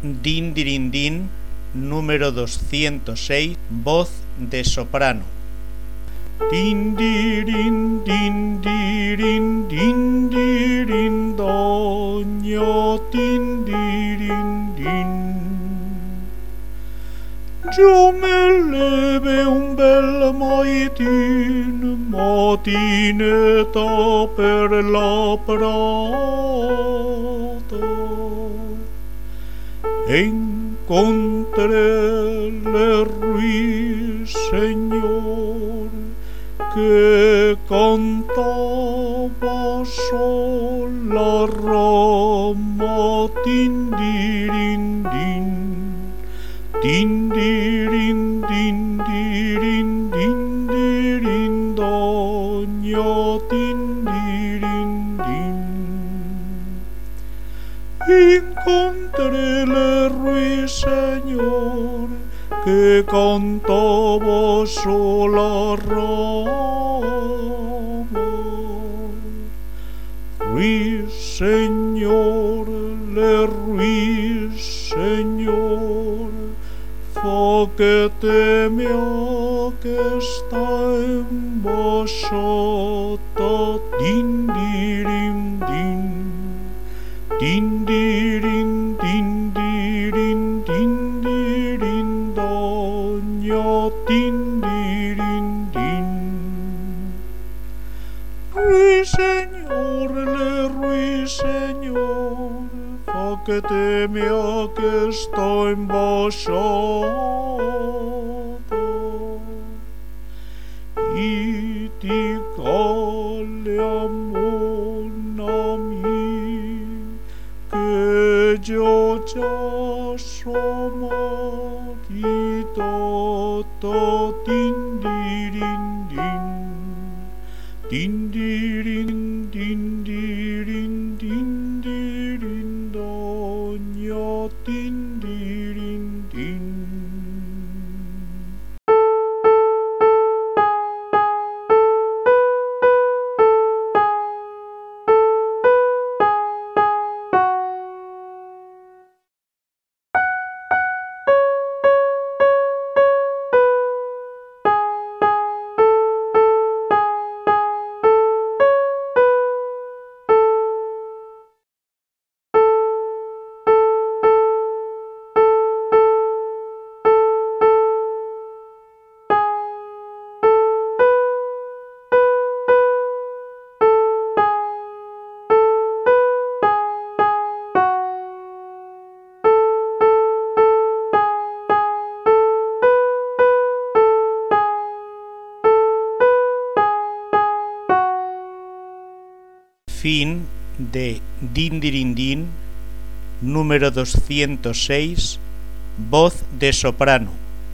Din dirin din, número 206, voz de soprano. Din dirin dirin, doña din dirin din. Yo me levé un bel matinetta per la prata. Encontré el ruiseñor que cantaba sola rama, din dirin din, din dirin din, doña din dirin din. Encontré el ruiseñor que cantaba sola rama. Ruiseñor, le ruiseñor, fa que temia que está embosata, din dirin din, din dirin din, doña din dirin din. Ruiseñor, le ruiseñor, fa que temia que está embosata. Y dígale a mon ami que yo ya soy marido, din dirin din, din dirin din, doña din dirin din. Fin de Din dirin din, número 206, voz de soprano.